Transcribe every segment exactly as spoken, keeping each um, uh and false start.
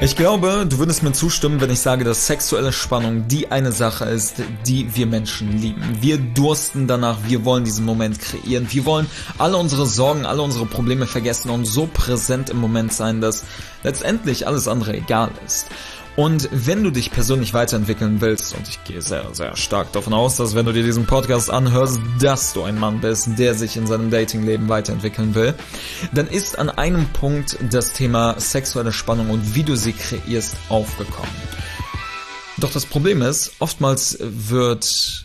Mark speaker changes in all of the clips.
Speaker 1: Ich glaube, du würdest mir zustimmen, wenn ich sage, dass sexuelle Spannung die eine Sache ist, die wir Menschen lieben. Wir dursten danach, wir wollen diesen Moment kreieren. Wir wollen alle unsere Sorgen, alle unsere Probleme vergessen und so präsent im Moment sein, dass letztendlich alles andere egal ist. Und wenn du dich persönlich weiterentwickeln willst, und ich gehe sehr, sehr stark davon aus, dass wenn du dir diesen Podcast anhörst, dass du ein Mann bist, der sich in seinem Datingleben weiterentwickeln will, dann ist an einem Punkt das Thema sexuelle Spannung und wie du sie kreierst aufgekommen. Doch das Problem ist, oftmals wird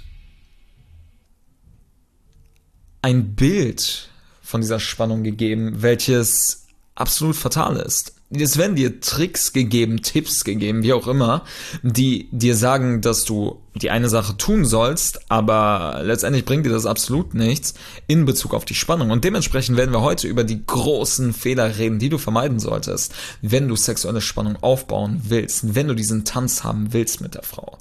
Speaker 1: ein Bild von dieser Spannung gegeben, welches absolut fatal ist. Es werden dir Tricks gegeben, Tipps gegeben, wie auch immer, die dir sagen, dass du die eine Sache tun sollst, aber letztendlich bringt dir das absolut nichts in Bezug auf die Spannung. Und dementsprechend werden wir heute über die großen Fehler reden, die du vermeiden solltest, wenn du sexuelle Spannung aufbauen willst, wenn du diesen Tanz haben willst mit der Frau.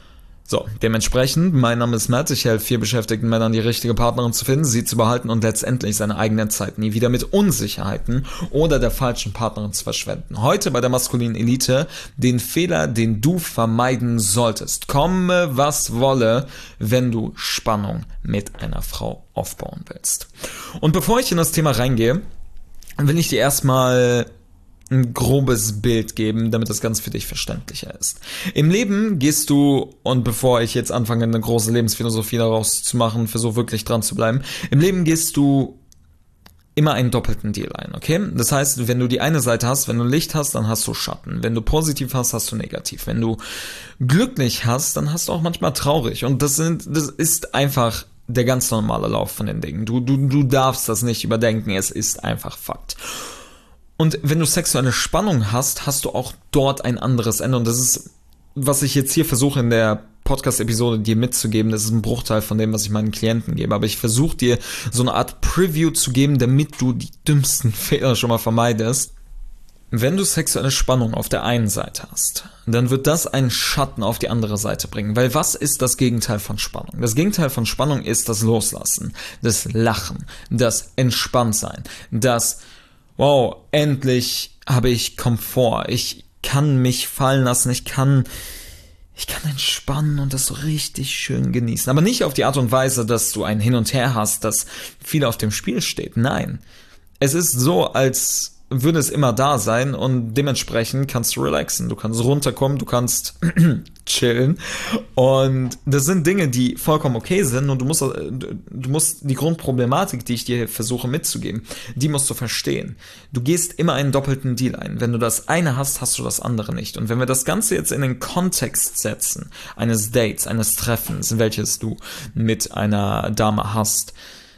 Speaker 1: So, dementsprechend, mein Name ist Matt, ich helfe vier beschäftigten Männern, die richtige Partnerin zu finden, sie zu behalten und letztendlich seine eigene Zeit nie wieder mit Unsicherheiten oder der falschen Partnerin zu verschwenden. Heute bei der maskulinen Elite den Fehler, den du vermeiden solltest. Komme, was wolle, wenn du Spannung mit einer Frau aufbauen willst. Und bevor ich in das Thema reingehe, will ich dir erstmal ein grobes Bild geben, damit das Ganze für dich verständlicher ist. Im Leben gehst du, und bevor ich jetzt anfange, eine große Lebensphilosophie daraus zu machen, versuche wirklich dran zu bleiben, im Leben gehst du immer einen doppelten Deal ein, okay? Das heißt, wenn du die eine Seite hast, wenn du Licht hast, dann hast du Schatten. Wenn du positiv hast, hast du negativ. Wenn du glücklich hast, dann hast du auch manchmal traurig. Und das sind, das ist einfach der ganz normale Lauf von den Dingen. Du, du, du darfst das nicht überdenken, es ist einfach Fakt. Und wenn du sexuelle Spannung hast, hast du auch dort ein anderes Ende. Und das ist, was ich jetzt hier versuche in der Podcast-Episode dir mitzugeben, das ist ein Bruchteil von dem, was ich meinen Klienten gebe. Aber ich versuche dir so eine Art Preview zu geben, damit du die dümmsten Fehler schon mal vermeidest. Wenn du sexuelle Spannung auf der einen Seite hast, dann wird das einen Schatten auf die andere Seite bringen. Weil was ist das Gegenteil von Spannung? Das Gegenteil von Spannung ist das Loslassen, das Lachen, das Entspanntsein, das wow, endlich habe ich Komfort, ich kann mich fallen lassen, ich kann, ich kann entspannen und das so richtig schön genießen. Aber nicht auf die Art und Weise, dass du ein Hin und Her hast, dass viel auf dem Spiel steht. Nein, es ist so, als würde es immer da sein und dementsprechend kannst du relaxen, du kannst runterkommen, du kannst chillen und das sind Dinge, die vollkommen okay sind und du musst, du musst die Grundproblematik, die ich dir versuche mitzugeben, die musst du verstehen. Du gehst immer einen doppelten Deal ein. Wenn du das eine hast, hast du das andere nicht. Und wenn wir das Ganze jetzt in den Kontext setzen, eines Dates, eines Treffens, welches du mit einer Dame hast,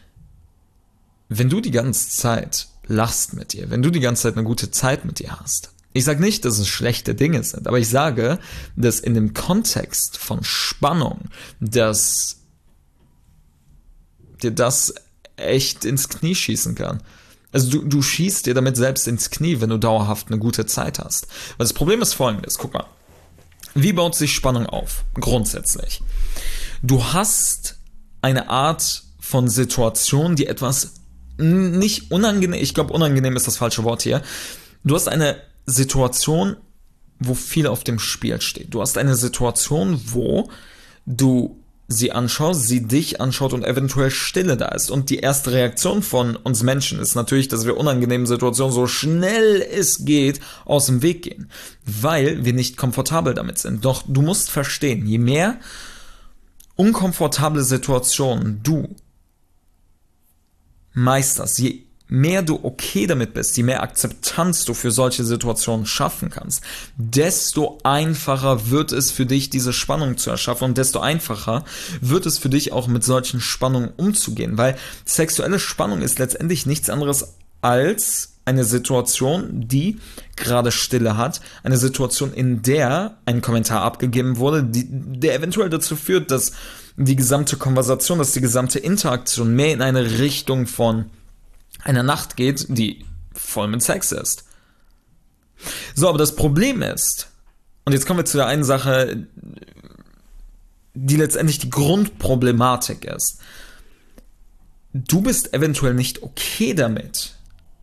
Speaker 1: wenn du die ganze Zeit lachst mit ihr, wenn du die ganze Zeit eine gute Zeit mit ihr hast. Ich sage nicht, dass es schlechte Dinge sind, aber ich sage, dass in dem Kontext von Spannung, dass dir das echt ins Knie schießen kann. Also du, du schießt dir damit selbst ins Knie, wenn du dauerhaft eine gute Zeit hast. Weil das Problem ist folgendes, guck mal, wie baut sich Spannung auf? Grundsätzlich. Du hast eine Art von Situation, die etwas nicht unangenehm, ich glaube unangenehm ist das falsche Wort hier. Du hast eine Situation, wo viel auf dem Spiel steht. Du hast eine Situation, wo du sie anschaust, sie dich anschaut und eventuell Stille da ist. Und die erste Reaktion von uns Menschen ist natürlich, dass wir unangenehmen Situationen so schnell es geht aus dem Weg gehen, weil wir nicht komfortabel damit sind. Doch du musst verstehen, je mehr unkomfortable Situationen du meisterst, je mehr du okay damit bist, je mehr Akzeptanz du für solche Situationen schaffen kannst, desto einfacher wird es für dich, diese Spannung zu erschaffen und desto einfacher wird es für dich auch mit solchen Spannungen umzugehen, weil sexuelle Spannung ist letztendlich nichts anderes als eine Situation, die gerade Stille hat, eine Situation, in der ein Kommentar abgegeben wurde, die, der eventuell dazu führt, dass die gesamte Konversation, dass die gesamte Interaktion mehr in eine Richtung von einer Nacht geht, die voll mit Sex ist. So, aber das Problem ist, und jetzt kommen wir zu der einen Sache, die letztendlich die Grundproblematik ist. Du bist eventuell nicht okay damit,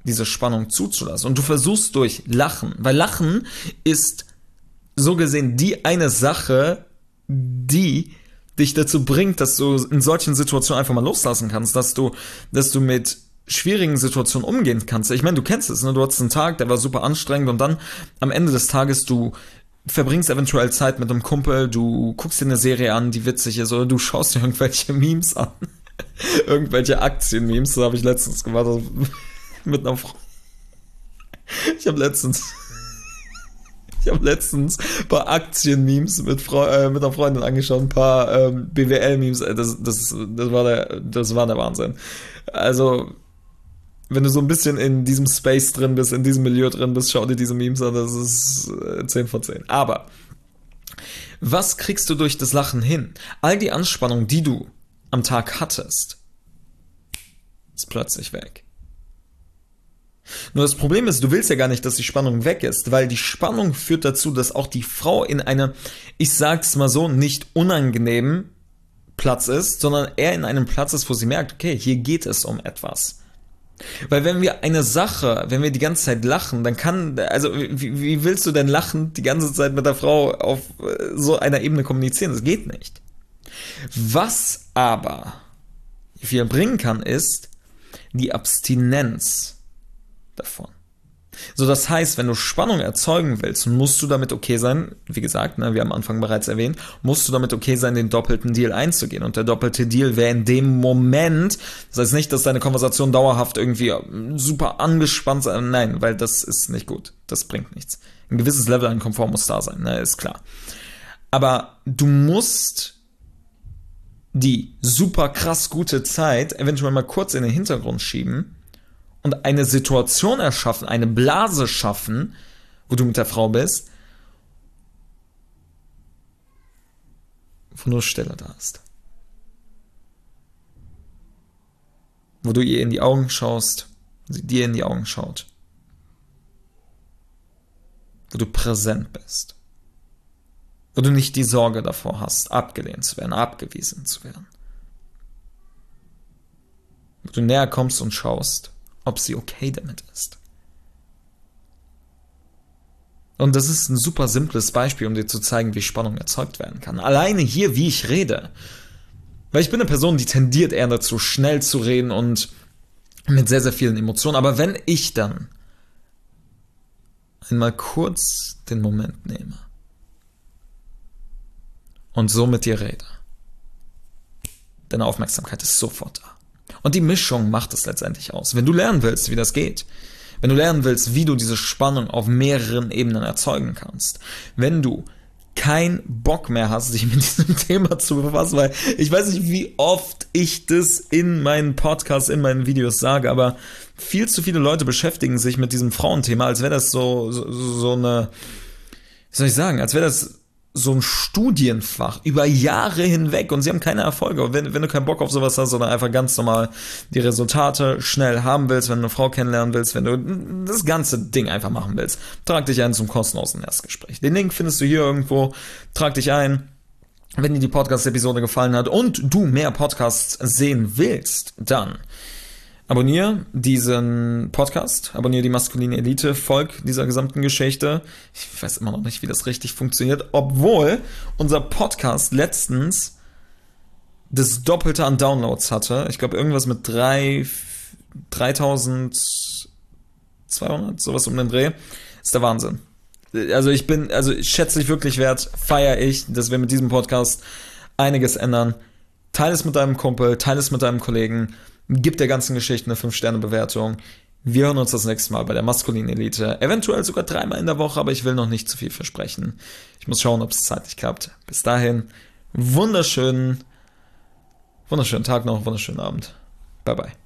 Speaker 1: diese Spannung zuzulassen. Und du versuchst durch Lachen, weil Lachen ist so gesehen die eine Sache, die dich dazu bringt, dass du in solchen Situationen einfach mal loslassen kannst, dass du, dass du mit schwierigen Situationen umgehen kannst. Ich meine, du kennst es, ne? Du hattest einen Tag, der war super anstrengend und dann am Ende des Tages, du verbringst eventuell Zeit mit einem Kumpel, du guckst dir eine Serie an, die witzig ist, oder du schaust dir irgendwelche Memes an. Irgendwelche Aktien-Memes, das habe ich letztens gemacht, also mit einer Frau. Ich habe letztens Ich habe letztens ein paar Aktien-Memes mit, Fre- äh, mit einer Freundin angeschaut, ein paar ähm, B W L-Memes, das, das, das, war der, das war der Wahnsinn. Also, wenn du so ein bisschen in diesem Space drin bist, in diesem Milieu drin bist, schau dir diese Memes an, das ist äh, zehn von zehn. Aber, was kriegst du durch das Lachen hin? All die Anspannung, die du am Tag hattest, ist plötzlich weg. Nur das Problem ist, du willst ja gar nicht, dass die Spannung weg ist, weil die Spannung führt dazu, dass auch die Frau in einem, ich sag's mal so, nicht unangenehmen Platz ist, sondern eher in einem Platz ist, wo sie merkt, okay, hier geht es um etwas. Weil wenn wir eine Sache, wenn wir die ganze Zeit lachen, dann kann, also wie, wie willst du denn lachen die ganze Zeit mit der Frau auf so einer Ebene kommunizieren? Das geht nicht. Was aber viel bringen kann, ist die Abstinenz davon. So, das heißt, wenn du Spannung erzeugen willst, musst du damit okay sein, wie gesagt, ne, wir haben am Anfang bereits erwähnt, musst du damit okay sein, den doppelten Deal einzugehen. Und der doppelte Deal wäre in dem Moment, das heißt nicht, dass deine Konversation dauerhaft irgendwie super angespannt sein, nein, weil das ist nicht gut, das bringt nichts. Ein gewisses Level an Komfort muss da sein, ne, ist klar. Aber du musst die super krass gute Zeit eventuell mal kurz in den Hintergrund schieben und eine Situation erschaffen, eine Blase schaffen, wo du mit der Frau bist, wo nur Stille da ist. Wo du ihr in die Augen schaust, sie dir in die Augen schaut. Wo du präsent bist. Wo du nicht die Sorge davor hast, abgelehnt zu werden, abgewiesen zu werden. Wo du näher kommst und schaust, ob sie okay damit ist. Und das ist ein super simples Beispiel, um dir zu zeigen, wie Spannung erzeugt werden kann. Alleine hier, wie ich rede. Weil ich bin eine Person, die tendiert eher dazu, schnell zu reden und mit sehr, sehr vielen Emotionen. Aber wenn ich dann einmal kurz den Moment nehme und so mit dir rede, deine Aufmerksamkeit ist sofort da. Und die Mischung macht es letztendlich aus. Wenn du lernen willst, wie das geht, wenn du lernen willst, wie du diese Spannung auf mehreren Ebenen erzeugen kannst, wenn du keinen Bock mehr hast, dich mit diesem Thema zu befassen, weil ich weiß nicht, wie oft ich das in meinen Podcasts, in meinen Videos sage, aber viel zu viele Leute beschäftigen sich mit diesem Frauenthema, als wäre das so, so, so eine, wie soll ich sagen, als wäre das so ein Studienfach über Jahre hinweg und sie haben keine Erfolge. Und wenn, wenn du keinen Bock auf sowas hast, sondern einfach ganz normal die Resultate schnell haben willst, wenn du eine Frau kennenlernen willst, wenn du das ganze Ding einfach machen willst, trag dich ein zum kostenlosen Erstgespräch. Den Link findest du hier irgendwo, trag dich ein. Wenn dir die Podcast-Episode gefallen hat und du mehr Podcasts sehen willst, dann abonniere diesen Podcast, abonniere die Maskuline Elite, folg dieser gesamten Geschichte. Ich weiß immer noch nicht, wie das richtig funktioniert, obwohl unser Podcast letztens das Doppelte an Downloads hatte. Ich glaube, irgendwas mit drei, dreitausendzweihundert, sowas um den Dreh. Ist der Wahnsinn. Also ich bin, also ich schätze dich wirklich wert, feiere ich, dass wir mit diesem Podcast einiges ändern. Teile es mit deinem Kumpel, teile es mit deinem Kollegen. Gib der ganzen Geschichte eine fünf Sterne Bewertung. Wir hören uns das nächste Mal bei der Maskulinen Elite. Eventuell sogar dreimal in der Woche, aber ich will noch nicht zu viel versprechen. Ich muss schauen, ob es zeitlich klappt. Bis dahin, wunderschönen, wunderschönen Tag noch, wunderschönen Abend. Bye bye.